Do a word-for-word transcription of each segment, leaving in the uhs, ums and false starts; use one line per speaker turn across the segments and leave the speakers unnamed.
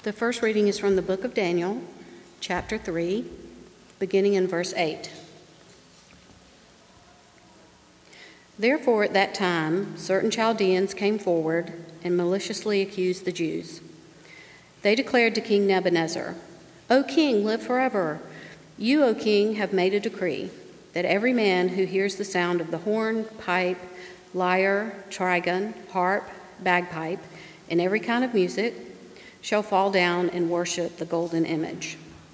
The first reading is from the book of Daniel, chapter three, beginning in verse eight. Therefore at that time certain Chaldeans came forward and maliciously accused the Jews. They declared to King Nebuchadnezzar, "O king, live forever. You, O king, have made a decree that every man who hears the sound of the horn, pipe, lyre, trigon, harp, bagpipe, and every kind of music shall fall down and worship the golden image.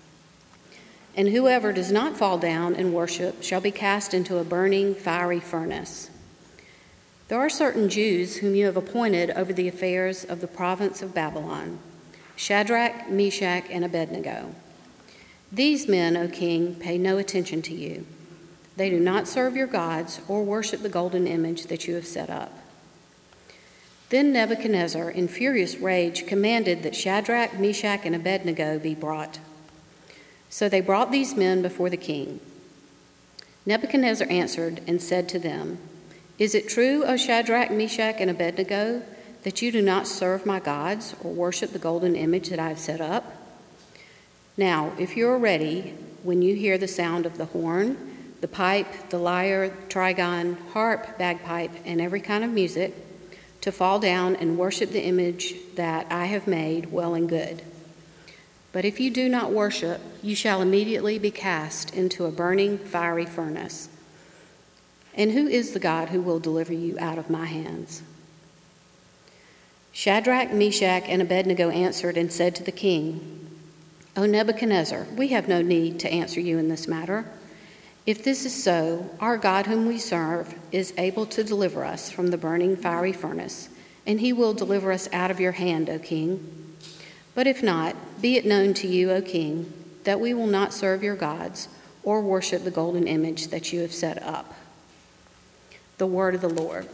And whoever does not fall down and worship shall be cast into a burning, fiery furnace. There are certain Jews whom you have appointed over the affairs of the province of Babylon, Shadrach, Meshach, and Abednego. These men, O king, pay no attention to you. They do not serve your gods or worship the golden image that you have set up." Then Nebuchadnezzar, in furious rage, commanded that Shadrach, Meshach, and Abednego be brought. So they brought these men before the king. Nebuchadnezzar answered and said to them, "Is it true, O Shadrach, Meshach, and Abednego, that you do not serve my gods or worship the golden image that I have set up? Now, if you are ready, when you hear the sound of the horn, the pipe, the lyre, trigon, harp, bagpipe, and every kind of music, to fall down and worship the image that I have made, well and good. But if you do not worship, you shall immediately be cast into a burning, fiery furnace. And who is the God who will deliver you out of my hands?" Shadrach, Meshach, and Abednego answered and said to the king, "O Nebuchadnezzar, we have no need to answer you in this matter. If this is so, our God whom we serve is able to deliver us from the burning, fiery furnace, and he will deliver us out of your hand, O king. But if not, be it known to you, O king, that we will not serve your gods or worship the golden image that you have set up." The word of the Lord.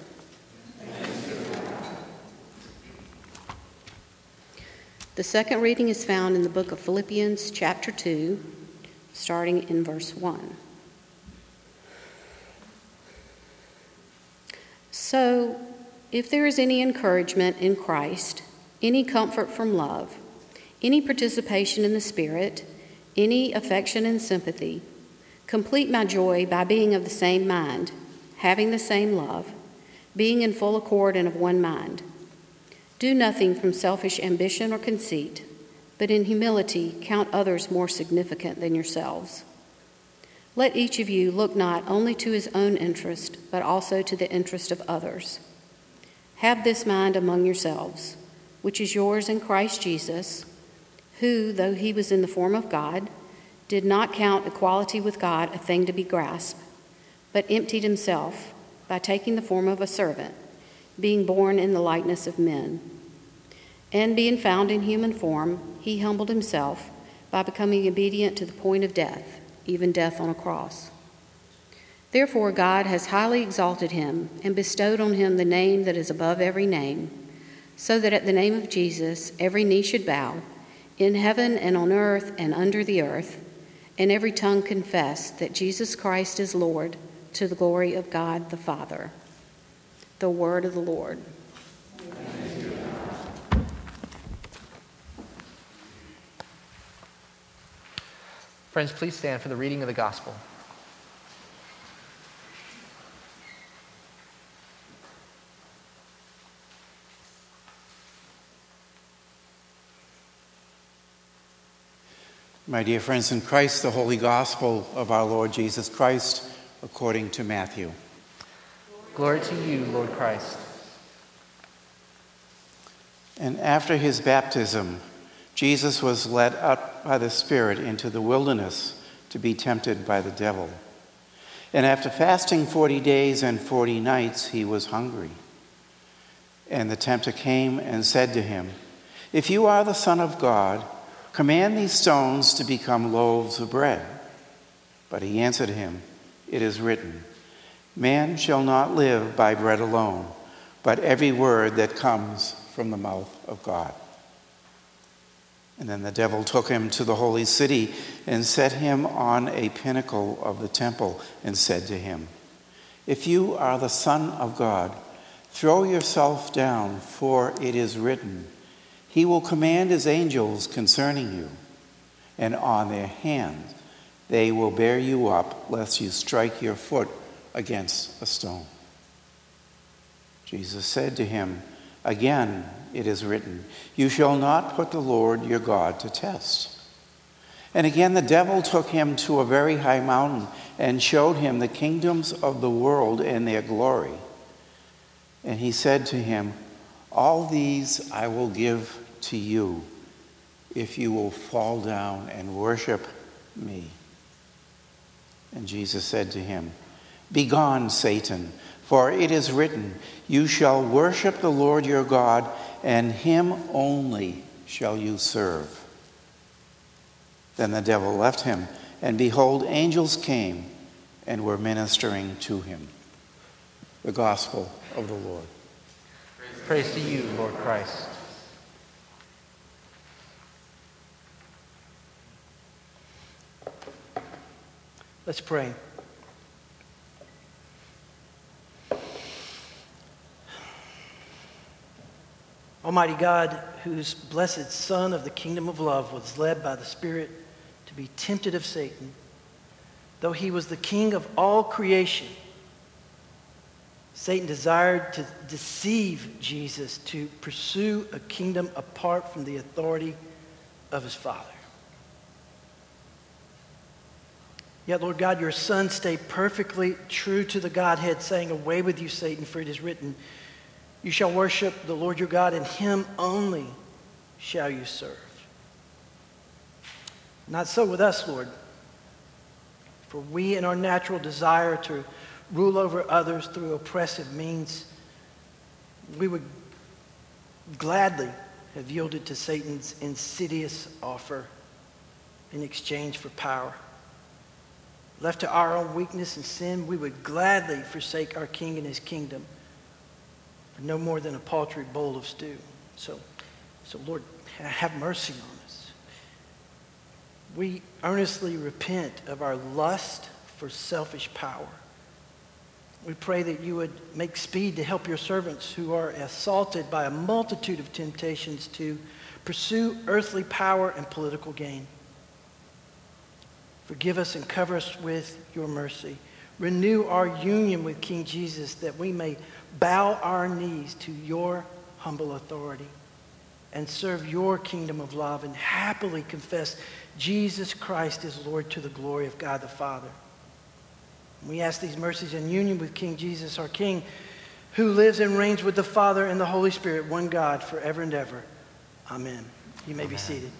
The second reading is found in the book of Philippians, chapter two, starting in verse one. So, if there is any encouragement in Christ, any comfort from love, any participation in the Spirit, any affection and sympathy, complete my joy by being of the same mind, having the same love, being in full accord and of one mind. Do nothing from selfish ambition or conceit, but in humility count others more significant than yourselves. Let each of you look not only to his own interest, but also to the interest of others. Have this mind among yourselves, which is yours in Christ Jesus, who, though he was in the form of God, did not count equality with God a thing to be grasped, but emptied himself by taking the form of a servant, being born in the likeness of men. And being found in human form, he humbled himself by becoming obedient to the point of death, even death on a cross. Therefore God has highly exalted him and bestowed on him the name that is above every name, so that at the name of Jesus every knee should bow, in heaven and on earth and under the earth, and every tongue confess that Jesus Christ is Lord, to the glory of God the Father. The word of the Lord.
Friends, please stand for the reading of the gospel.
My dear friends in Christ, the Holy Gospel of our Lord Jesus Christ, according to Matthew.
Glory to you, Lord Christ.
And after his baptism, Jesus was led up by the Spirit into the wilderness to be tempted by the devil. And after fasting forty days and forty nights, he was hungry. And the tempter came and said to him, "If you are the Son of God, command these stones to become loaves of bread." But he answered him, "It is written, man shall not live by bread alone, but every word that comes from the mouth of God." And then the devil took him to the holy city and set him on a pinnacle of the temple and said to him, "If you are the Son of God, throw yourself down, for it is written, He will command his angels concerning you, and on their hands they will bear you up, lest you strike your foot against a stone." Jesus said to him, "Again it is written, 'You shall not put the Lord your God to test.'" And again the devil took him to a very high mountain and showed him the kingdoms of the world and their glory. And he said to him, "All these I will give to you if you will fall down and worship me." And Jesus said to him, "Begone, Satan, for it is written, 'You shall worship the Lord your God, and him only shall you serve.'" Then the devil left him, and behold, angels came and were ministering to him. The Gospel of the Lord.
Praise to you, Lord Christ.
Let's pray. Almighty God, whose blessed Son of the kingdom of love was led by the Spirit to be tempted of Satan, though he was the king of all creation, Satan desired to deceive Jesus to pursue a kingdom apart from the authority of his Father. Yet, Lord God, your Son stayed perfectly true to the Godhead, saying, "Away with you, Satan, for it is written, 'You shall worship the Lord your God, and him only shall you serve.'" Not so with us, Lord. For we, in our natural desire to rule over others through oppressive means, we would gladly have yielded to Satan's insidious offer in exchange for power. Left to our own weakness and sin, we would gladly forsake our King and his kingdom for no more than a paltry bowl of stew. So, so Lord, have mercy on us. We earnestly repent of our lust for selfish power. We pray that you would make speed to help your servants who are assaulted by a multitude of temptations to pursue earthly power and political gain. Forgive us and cover us with your mercy. Renew our union with King Jesus, that we may bow our knees to your humble authority and serve your kingdom of love and happily confess Jesus Christ is Lord to the glory of God the Father. We ask these mercies in union with King Jesus, our King, who lives and reigns with the Father and the Holy Spirit, one God, forever and ever. Amen. You may Amen. Be seated.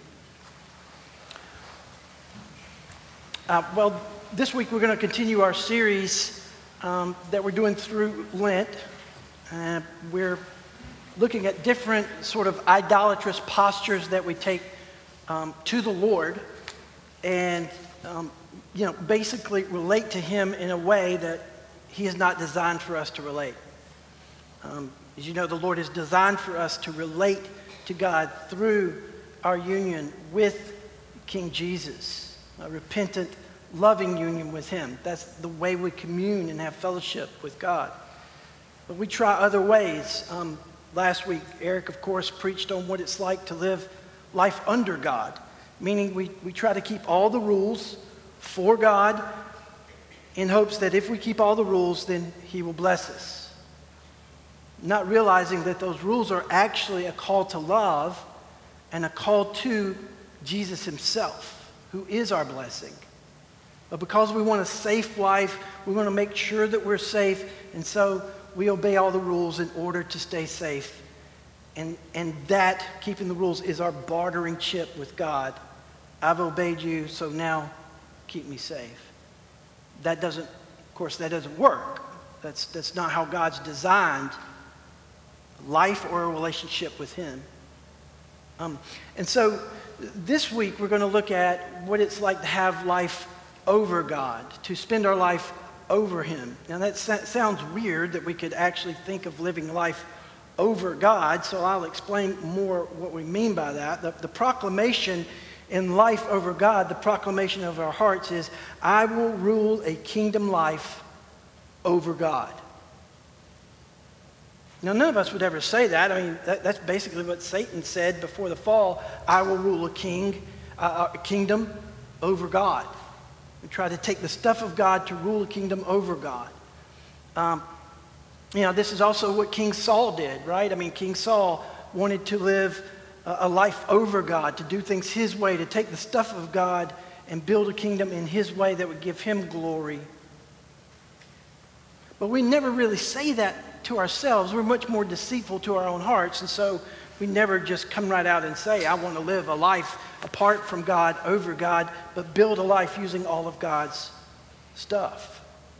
Uh, well, this week we're going to continue our series um, that we're doing through Lent. Uh, we're looking at different sort of idolatrous postures that we take um, to the Lord, and um, you know, basically relate to him in a way that he is not designed for us to relate. Um, as you know, the Lord is designed for us to relate to God through our union with King Jesus. A repentant, loving union with him. That's the way we commune and have fellowship with God. But we try other ways. Um, last week, Eric, of course, preached on what it's like to live life under God, meaning we, we try to keep all the rules for God in hopes that if we keep all the rules, then he will bless us. Not realizing that those rules are actually a call to love and a call to Jesus himself, who is our blessing. But because we want a safe life, we want to make sure that we're safe, and so we obey all the rules in order to stay safe. And, and that, keeping the rules, is our bartering chip with God. I've obeyed you, so now keep me safe. That doesn't, of course, that doesn't work. That's, that's not how God's designed life or a relationship with him. Um, and so this week we're going to look at what it's like to have life over God, to spend our life over him. Now that sounds weird that we could actually think of living life over God, so I'll explain more what we mean by that. The, the proclamation in life over God, the proclamation of our hearts is, I will rule a kingdom life over God. Now, none of us would ever say that. I mean, that, that's basically what Satan said before the fall. I will rule a king, uh, a kingdom over God. We try to take the stuff of God to rule a kingdom over God. Um, you know, this is also what King Saul did, right? I mean, King Saul wanted to live a, a life over God, to do things his way, to take the stuff of God and build a kingdom in his way that would give him glory. But we never really say that to ourselves. We're much more deceitful to our own hearts, and so we never just come right out and say, I want to live a life apart from God, over God, but build a life using all of God's stuff.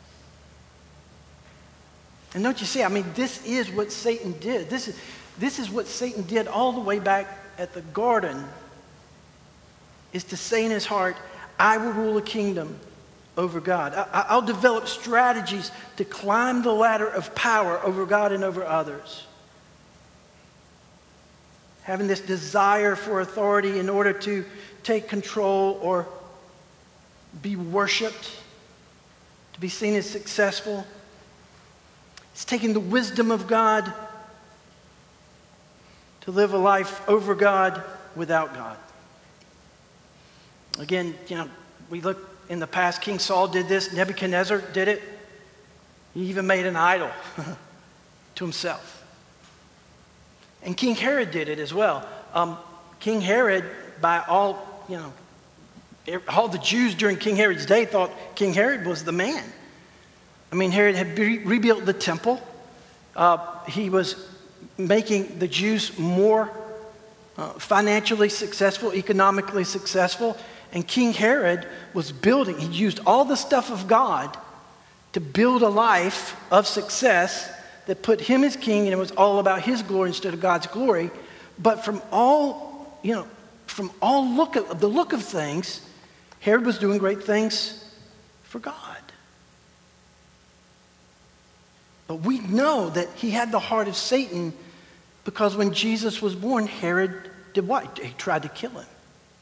And don't you see, I mean, this is what Satan did. This is, this is what Satan did all the way back at the garden, is to say in his heart, I will rule a kingdom over God. I, I'll develop strategies to climb the ladder of power over God and over others. Having this desire for authority in order to take control or be worshiped, to be seen as successful. It's taking the wisdom of God to live a life over God without God. Again, you know, we look in the past, King Saul did this, Nebuchadnezzar did it. He even made an idol to himself. And King Herod did it as well. Um, King Herod, by all, you know, all the Jews during King Herod's day thought King Herod was the man. I mean, Herod had re- rebuilt the temple. Uh, he was making the Jews more uh, financially successful, economically successful. And King Herod was building, he used all the stuff of God to build a life of success that put him as king, and it was all about his glory instead of God's glory. But from all, you know, from all look of the look of things, Herod was doing great things for God. But we know that he had the heart of Satan because when Jesus was born, Herod did what? He tried to kill him.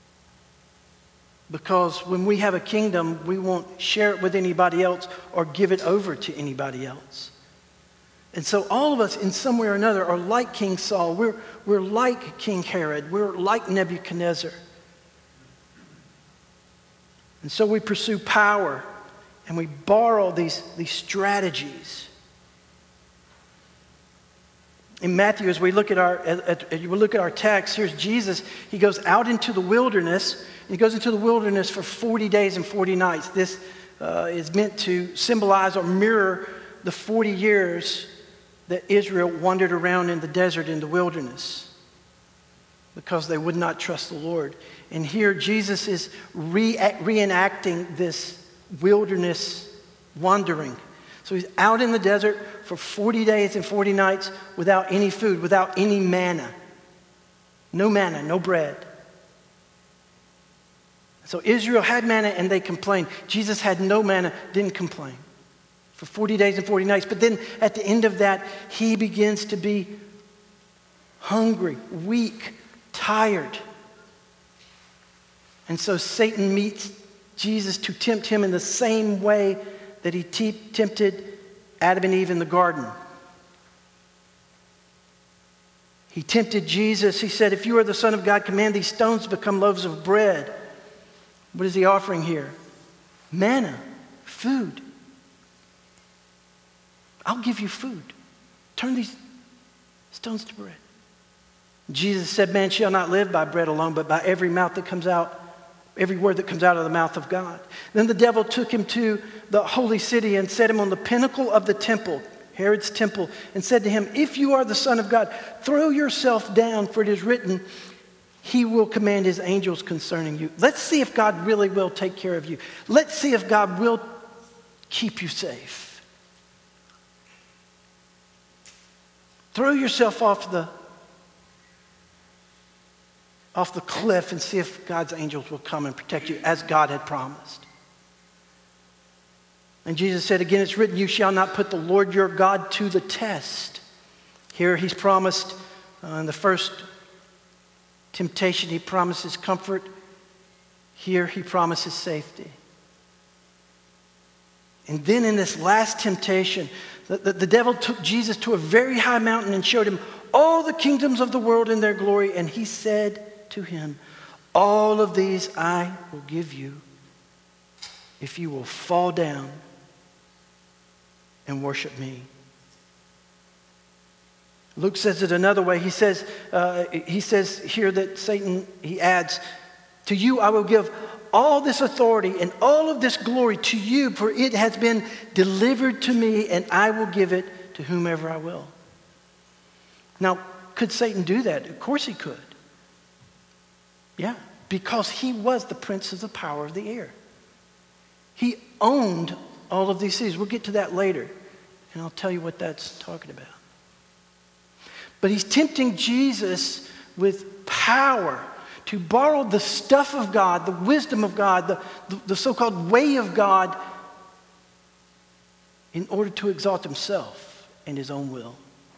Because when we have a kingdom, we won't share it with anybody else or give it over to anybody else. And so all of us in some way or another are like King Saul. We're, we're like King Herod. We're like Nebuchadnezzar. And so we pursue power and we borrow these, these strategies. In Matthew, as we look at our at, at, we look at our text, here's Jesus. He goes out into the wilderness. He goes into the wilderness for forty days and forty nights. This uh, is meant to symbolize or mirror the forty years that Israel wandered around in the desert in the wilderness because they would not trust the Lord. And here Jesus is re- reenacting this wilderness wandering. So he's out in the desert for forty days and forty nights without any food, without any manna. No manna, no bread. So Israel had manna and they complained. Jesus had no manna, didn't complain. For forty days and forty nights. But then at the end of that, he begins to be hungry, weak, tired. And so Satan meets Jesus to tempt him in the same way that he te- tempted Adam and Eve in the garden. He tempted Jesus. He said, if you are the Son of God, command these stones to become loaves of bread. What is he offering here? Manna, food. I'll give you food. Turn these stones to bread. Jesus said, man shall not live by bread alone, but by every mouth that comes out, every word that comes out of the mouth of God. Then the devil took him to the holy city and set him on the pinnacle of the temple, Herod's temple, and said to him, if you are the Son of God, throw yourself down, for it is written, he will command his angels concerning you. Let's see if God really will take care of you. Let's see if God will keep you safe. Throw yourself off the off the cliff and see if God's angels will come and protect you as God had promised. And Jesus said, again, it's written, you shall not put the Lord your God to the test. Here he's promised uh, in the first temptation, he promises comfort. Here he promises safety. And then in this last temptation, The, the, the devil took Jesus to a very high mountain and showed him all the kingdoms of the world in their glory. And he said to him, all of these I will give you if you will fall down and worship me. Luke says it another way. He says, uh, he says here that Satan, he adds, to you I will give all this authority and all of this glory to you, for it has been delivered to me, and I will give it to whomever I will. Now, could Satan do that? Of course he could. Yeah, because he was the prince of the power of the air. He owned all of these things. We'll get to that later, and I'll tell you what that's talking about. But he's tempting Jesus with power to borrow the stuff of God, the wisdom of God, the, the, the so-called way of God, in order to exalt himself and his own will.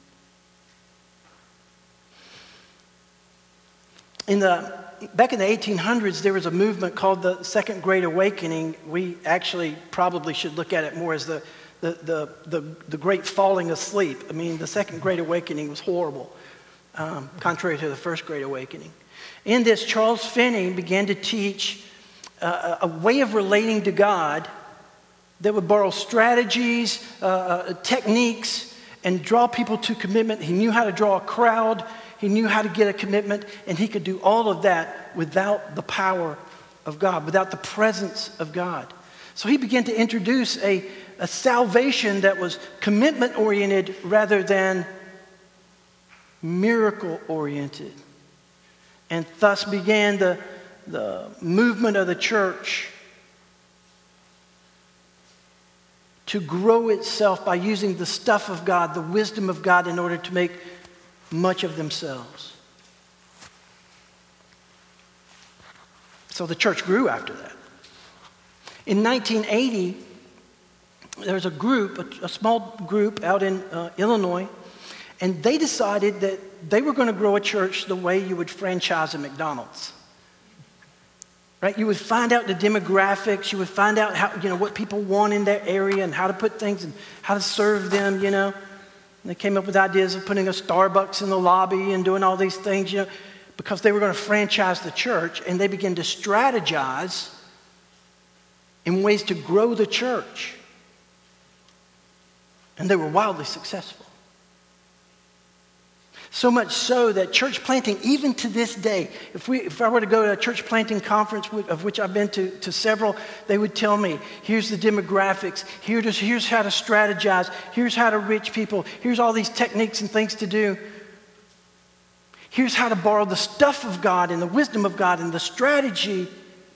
In the, back in the eighteen hundreds, there was a movement called the Second Great Awakening. We actually probably should look at it more as the, the, the, the, the great falling asleep. I mean, the Second Great Awakening was horrible, um, contrary to the First Great Awakening. In this, Charles Finney began to teach uh, a way of relating to God that would borrow strategies, uh, uh, techniques, and draw people to commitment. He knew how to draw a crowd. He knew how to get a commitment, and he could do all of that without the power of God, without the presence of God. So he began to introduce a, a salvation that was commitment-oriented rather than miracle-oriented. And thus began the, the movement of the church to grow itself by using the stuff of God, the wisdom of God, in order to make much of themselves. So the church grew after that. In nineteen eighty, there was a group, a, a small group out in uh, Illinois, and they decided that they were going to grow a church the way you would franchise a McDonald's. Right? You would find out the demographics, you would find out how, you know, what people want in their area and how to put things and how to serve them, you know. And they came up with ideas of putting a Starbucks in the lobby and doing all these things, you know, because they were going to franchise the church, and they began to strategize in ways to grow the church. And they were wildly successful. So much so that church planting, even to this day, if we, if I were to go to a church planting conference, of which I've been to, to several, they would tell me, here's the demographics, here's, here's how to strategize, here's how to reach people, here's all these techniques and things to do. Here's how to borrow the stuff of God and the wisdom of God and the strategy.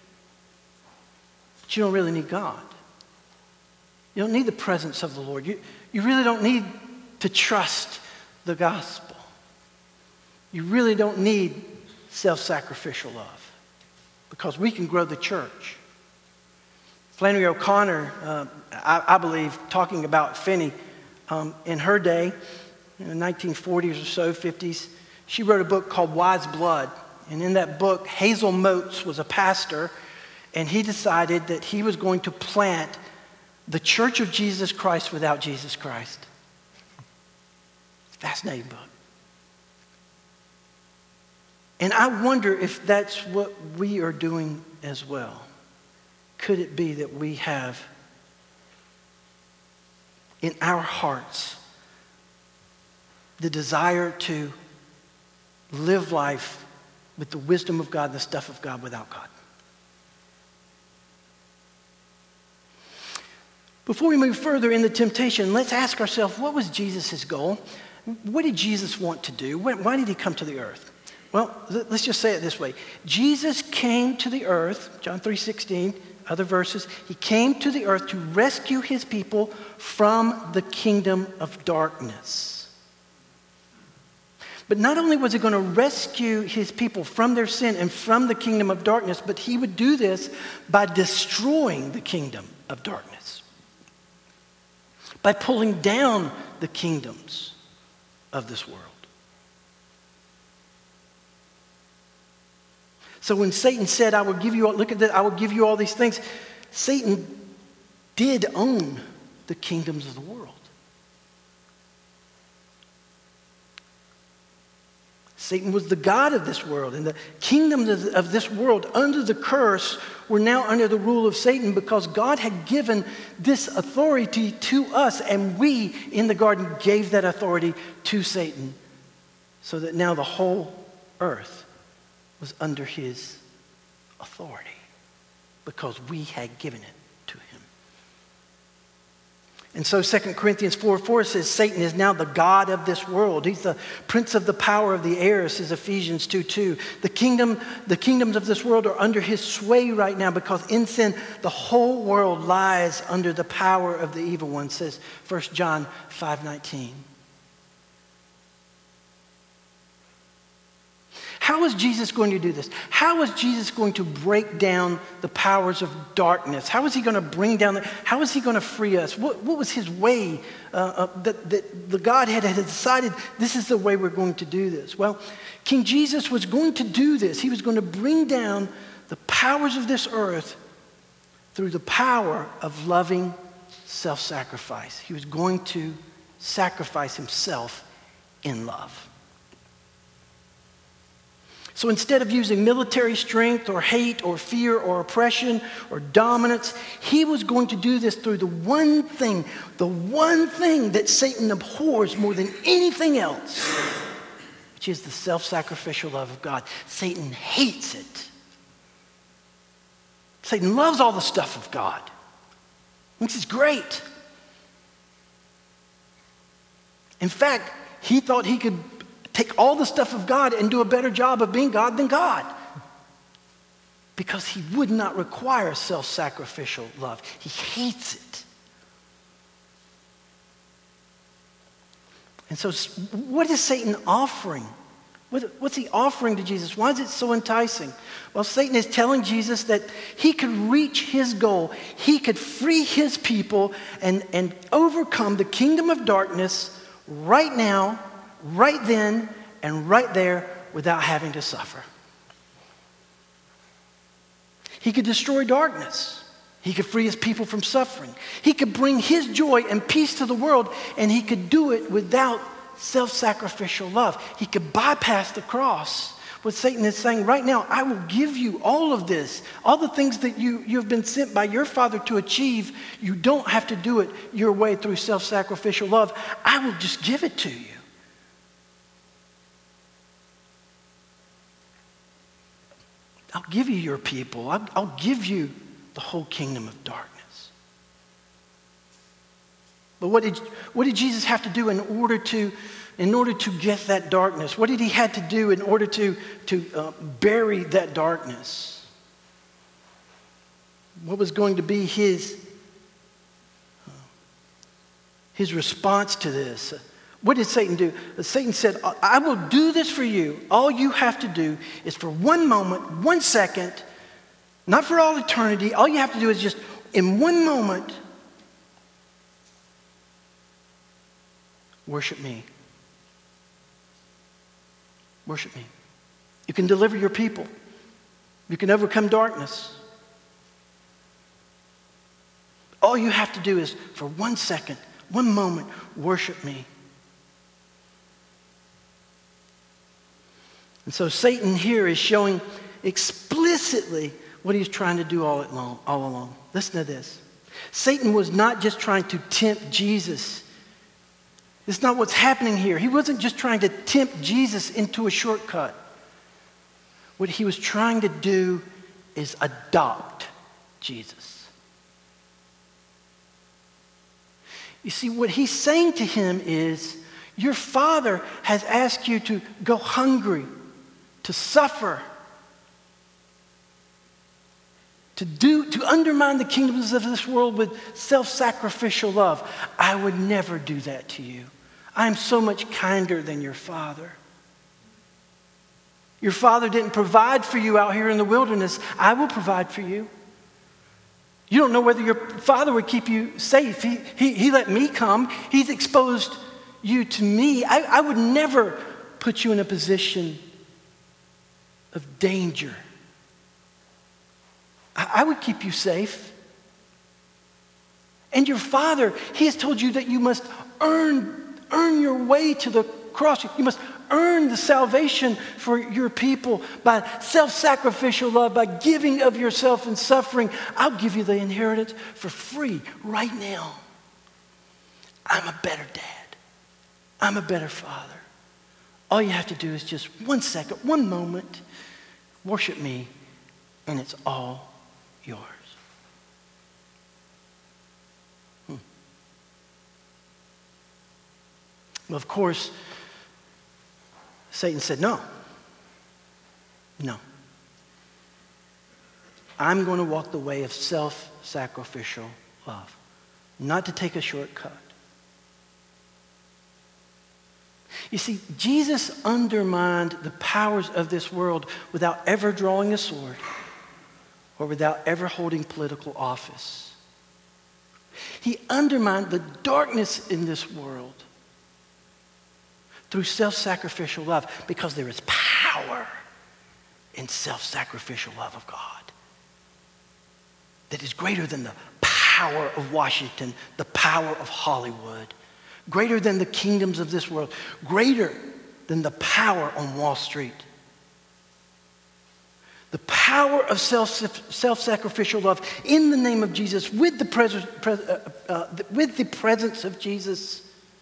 But you don't really need God. You don't need the presence of the Lord. You, you really don't need to trust the gospel. You really don't need self-sacrificial love, because we can grow the church. Flannery O'Connor, uh, I, I believe, talking about Finney, um, in her day, in the nineteen forties or so, fifties, she wrote a book called Wise Blood. And in that book, Hazel Motes was a pastor, and he decided that he was going to plant the Church of Jesus Christ without Jesus Christ. Fascinating book. And I wonder if that's what we are doing as well. Could it be that we have in our hearts the desire to live life with the wisdom of God, the stuff of God, without God? Before we move further in the temptation, let's ask ourselves, what was Jesus' goal? What did Jesus want to do? Why did he come to the earth? Well, let's just say it this way. Jesus came to the earth, John three sixteen, other verses. He came to the earth to rescue his people from the kingdom of darkness. But not only was he going to rescue his people from their sin and from the kingdom of darkness, but he would do this by destroying the kingdom of darkness, by pulling down the kingdoms of this world. So when Satan said, I will give you, all, look at that, I will give you all these things, Satan did own the kingdoms of the world. Satan was the god of this world, and the kingdoms of, of this world under the curse were now under the rule of Satan because God had given this authority to us, and we in the garden gave that authority to Satan, so that now the whole earth was under his authority because we had given it to him. And so Second Corinthians four four says Satan is now the god of this world. He's the prince of the power of the air, says Ephesians two two. The kingdom, the kingdoms of this world are under his sway right now because in sin the whole world lies under the power of the evil one, says First John five nineteen. How is Jesus going to do this? How is Jesus going to break down the powers of darkness? How is he going to bring down, the, how is he going to free us? What, what was his way uh, uh, that, that the Godhead had decided this is the way we're going to do this? Well, King Jesus was going to do this. He was going to bring down the powers of this earth through the power of loving self-sacrifice. He was going to sacrifice himself in love. So instead of using military strength or hate or fear or oppression or dominance, he was going to do this through the one thing, the one thing that Satan abhors more than anything else, which is the self-sacrificial love of God. Satan hates it. Satan loves all the stuff of God. Thinks it's great. In fact, he thought he could take all the stuff of God and do a better job of being God than God, because he would not require self-sacrificial love. He hates it. And so what is Satan offering? What's he offering to Jesus? Why is it so enticing? Well, Satan is telling Jesus that he could reach his goal. He could free his people and, and overcome the kingdom of darkness right now, right then, and right there without having to suffer. He could destroy darkness. He could free his people from suffering. He could bring his joy and peace to the world, and he could do it without self-sacrificial love. He could bypass the cross. What Satan is saying right now, I will give you all of this. All the things that you, you have been sent by your Father to achieve, you don't have to do it your way through self-sacrificial love. I will just give it to you. I'll give you your people. I'll, I'll give you the whole kingdom of darkness. But what did, what did Jesus have to do in order to, in order to get that darkness? What did he have to do in order to, to uh, bury that darkness? What was going to be his, uh, his response to this? What did Satan do? Satan said, I will do this for you. All you have to do is for one moment, one second, not for all eternity. All you have to do is just in one moment, worship me. Worship me. You can deliver your people. You can overcome darkness. All you have to do is for one second, one moment, worship me. And so Satan here is showing explicitly what he's trying to do all along. All along. Listen to this. Satan was not just trying to tempt Jesus. It's not what's happening here. He wasn't just trying to tempt Jesus into a shortcut. What he was trying to do is adopt Jesus. You see, what he's saying to him is, your Father has asked you to go hungry, to suffer, to do, to undermine the kingdoms of this world with self-sacrificial love. I would never do that to you. I am so much kinder than your Father. Your Father didn't provide for you out here in the wilderness. I will provide for you. You don't know whether your Father would keep you safe. He, he, he let me come. He's exposed you to me. I, I would never put you in a position of danger. I, I would keep you safe. And your Father, he has told you that you must earn, earn your way to the cross. You must earn the salvation for your people by self-sacrificial love, by giving of yourself and suffering. I'll give you the inheritance for free right now. I'm a better dad. I'm a better father. All you have to do is just one second, one moment, worship me, and it's all yours. Hmm. Well, of course, Satan said, no. No. I'm going to walk the way of self-sacrificial love, not to take a shortcut. You see, Jesus undermined the powers of this world without ever drawing a sword or without ever holding political office. He undermined the darkness in this world through self-sacrificial love, because there is power in self-sacrificial love of God that is greater than the power of Washington, the power of Hollywood, greater than the kingdoms of this world, greater than the power on Wall Street. The power of self, self-sacrificial love in the name of Jesus, with the, pres- pres- uh, uh, with the presence of Jesus,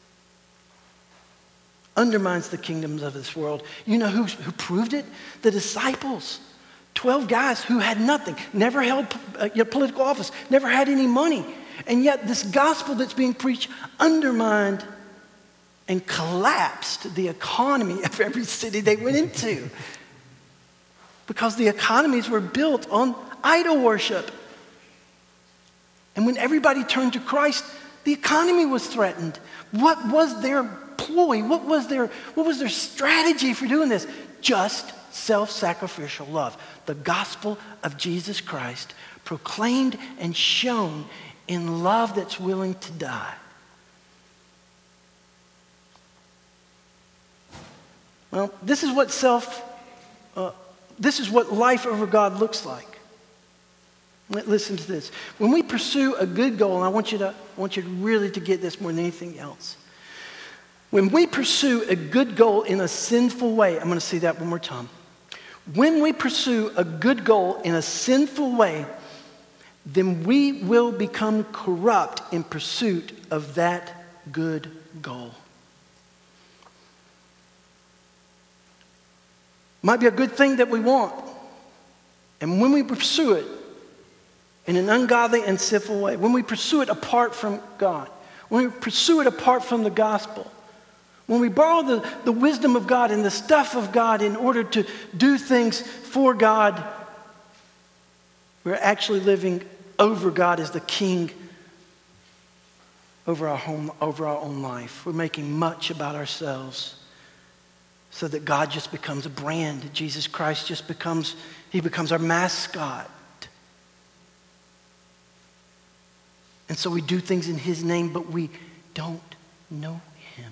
undermines the kingdoms of this world. You know who, who proved it? The disciples. Twelve guys who had nothing, never held uh, political office, never had any money. And yet this gospel that's being preached undermined and collapsed the economy of every city they went into. Because the economies were built on idol worship. And when everybody turned to Christ, the economy was threatened. What was their ploy? What was their, what was their strategy for doing this? Just self-sacrificial love. The gospel of Jesus Christ proclaimed and shown in love that's willing to die. Well, this is what self, uh, this is what life over God looks like. Listen to this. When we pursue a good goal, and I want you to, I want you really to get this more than anything else. When we pursue a good goal in a sinful way, I'm going to say that one more time. When we pursue a good goal in a sinful way, then we will become corrupt in pursuit of that good goal. Might be a good thing that we want. And when we pursue it in an ungodly and sinful way, when we pursue it apart from God, when we pursue it apart from the gospel, when we borrow the, the wisdom of God and the stuff of God in order to do things for God, we're actually living over God as the king over our home, over our own life. We're making much about ourselves so that God just becomes a brand. Jesus Christ just becomes, he becomes our mascot. And so we do things in his name, but we don't know him.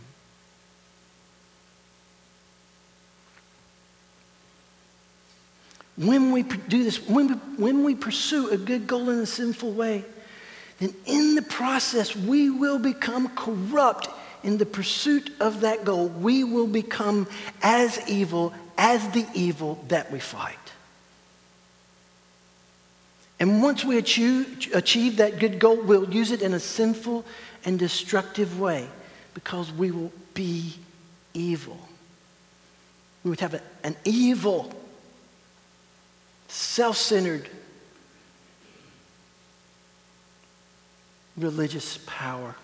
When we do this, when we, when we pursue a good goal in a sinful way, then in the process, we will become corrupt in the pursuit of that goal. We will become as evil as the evil that we fight. And once we achieve, achieve that good goal, we'll use it in a sinful and destructive way because we will be evil. We would have a, an evil, self-centered, religious power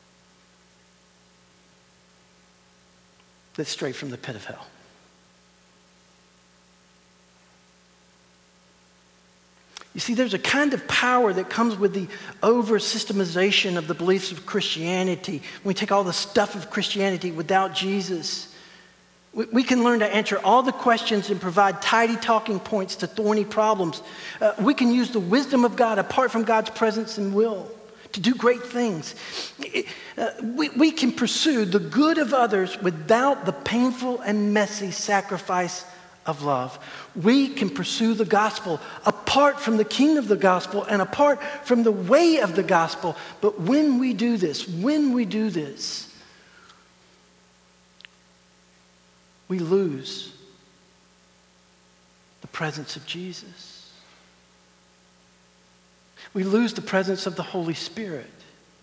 that's straight from the pit of hell. You see, there's a kind of power that comes with the over-systemization of the beliefs of Christianity. When we take all the stuff of Christianity without Jesus, we, we can learn to answer all the questions and provide tidy talking points to thorny problems. Uh, we can use the wisdom of God apart from God's presence and will to do great things. Uh, we, we can pursue the good of others without the painful and messy sacrifice of love. We can pursue the gospel apart from the king of the gospel and apart from the way of the gospel. But when we do this, when we do this, we lose the presence of Jesus. We lose the presence of the Holy Spirit.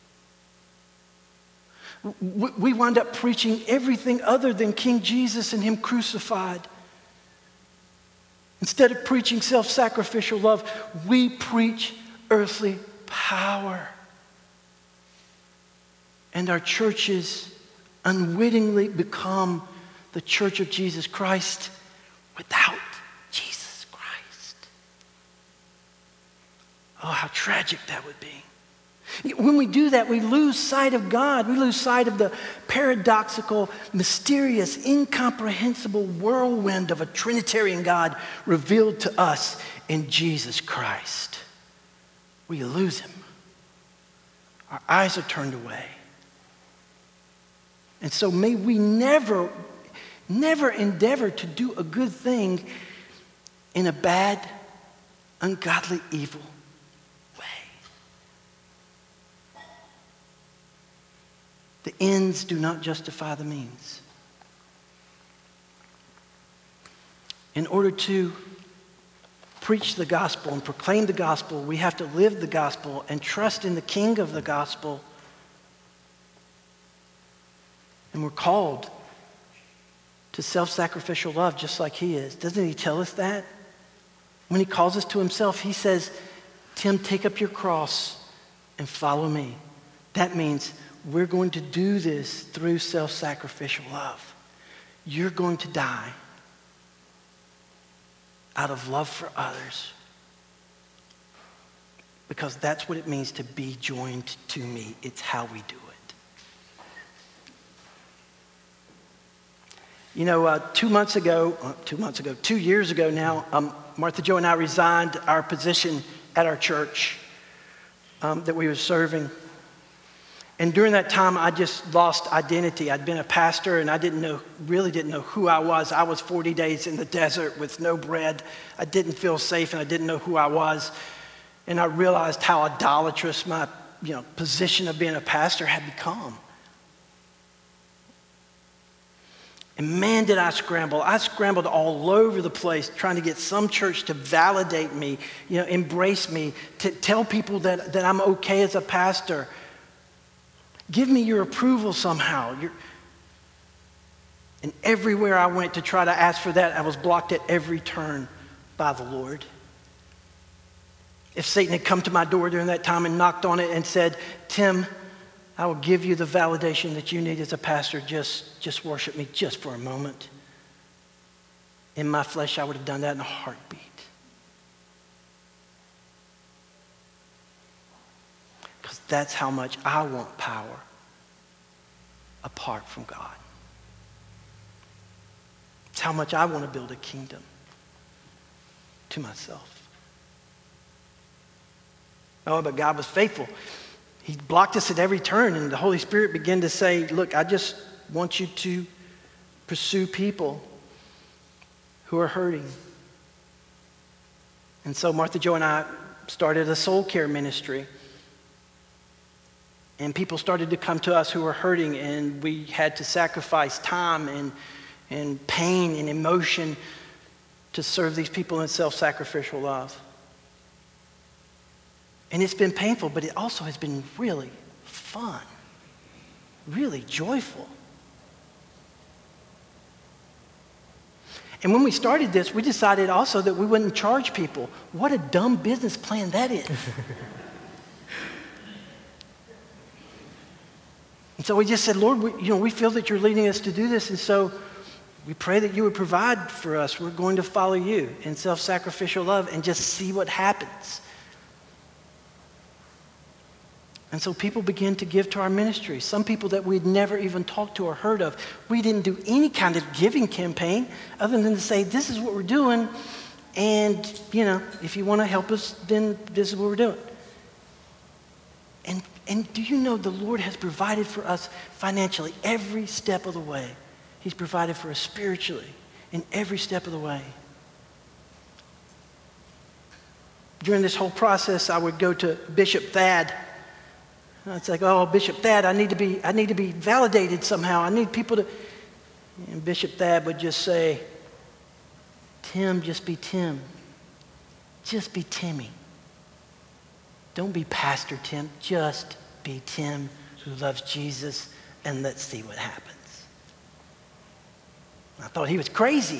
We wind up preaching everything other than King Jesus and Him crucified. Instead of preaching self-sacrificial love, we preach earthly power. And our churches unwittingly become the church of Jesus Christ without Jesus Christ. Oh, how tragic that would be. When we do that, we lose sight of God. We lose sight of the paradoxical, mysterious, incomprehensible whirlwind of a Trinitarian God revealed to us in Jesus Christ. We lose Him. Our eyes are turned away. And so may we never, never endeavor to do a good thing in a bad, ungodly, evil way. The ends do not justify the means. In order to preach the gospel and proclaim the gospel, we have to live the gospel and trust in the King of the gospel. And we're called to self-sacrificial love just like He is. Doesn't He tell us that? When He calls us to Himself, He says, Tim, take up your cross and follow me. That means we're going to do this through self-sacrificial love. You're going to die out of love for others because that's what it means to be joined to me. It's how we do it. You know, uh, two months ago, uh, two months ago, two years ago now, um, Martha Jo and I resigned our position at our church um, that we were serving. And during that time, I just lost identity. I'd been a pastor, and I didn't know, really didn't know who I was. I was forty days in the desert with no bread. I didn't feel safe, and I didn't know who I was. And I realized how idolatrous my, you know, position of being a pastor had become. And man, did I scramble. I scrambled all over the place trying to get some church to validate me, you know, embrace me, to tell people that, that I'm okay as a pastor. Give me your approval somehow. You're... And everywhere I went to try to ask for that, I was blocked at every turn by the Lord. If Satan had come to my door during that time and knocked on it and said, Tim, I will give you the validation that you need as a pastor. Just, just worship me just for a moment. In my flesh, I would have done that in a heartbeat. Because that's how much I want power apart from God. It's how much I want to build a kingdom to myself. Oh, but God was faithful. He blocked us at every turn, and the Holy Spirit began to say, look, I just want you to pursue people who are hurting. And so Martha Jo and I started a soul care ministry. And people started to come to us who were hurting, and we had to sacrifice time and, and pain and emotion to serve these people in self-sacrificial love. And it's been painful, but it also has been really fun, really joyful. And when we started this, we decided also that we wouldn't charge people. What a dumb business plan that is. And so we just said, Lord, we, you know, we feel that you're leading us to do this, and so we pray that you would provide for us. We're going to follow you in self-sacrificial love and just see what happens. And so people began to give to our ministry. Some people that we'd never even talked to or heard of. We didn't do any kind of giving campaign other than to say, this is what we're doing, and, you know, if you want to help us, then this is what we're doing. And And do you know the Lord has provided for us financially every step of the way? He's provided for us spiritually in every step of the way. During this whole process, I would go to Bishop Thad. And it's like, oh, Bishop Thad, I need to be, I need to be validated somehow. I need people to. And Bishop Thad would just say, Tim, just be Tim. Just be Timmy. Don't be Pastor Tim. Just be Tim who loves Jesus, and let's see what happens. I thought he was crazy.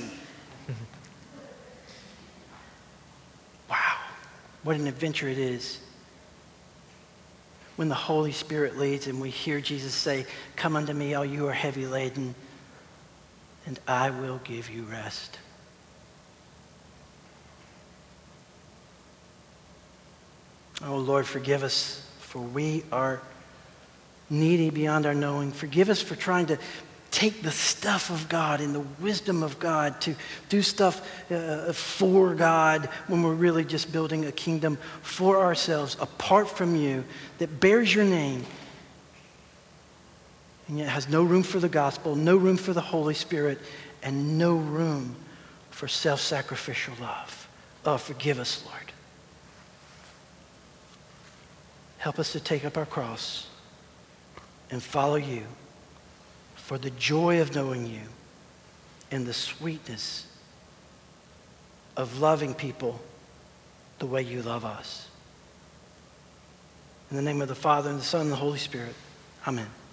Wow, what an adventure it is. When the Holy Spirit leads and we hear Jesus say, come unto me, all you who are heavy laden, and I will give you rest. Oh, Lord, forgive us, for we are needy beyond our knowing. Forgive us for trying to take the stuff of God and the wisdom of God to do stuff uh, for God when we're really just building a kingdom for ourselves, apart from you, that bears your name, and yet has no room for the gospel, no room for the Holy Spirit, and no room for self-sacrificial love. Oh, forgive us, Lord. Help us to take up our cross and follow you for the joy of knowing you and the sweetness of loving people the way you love us. In the name of the Father, and the Son, and the Holy Spirit, amen.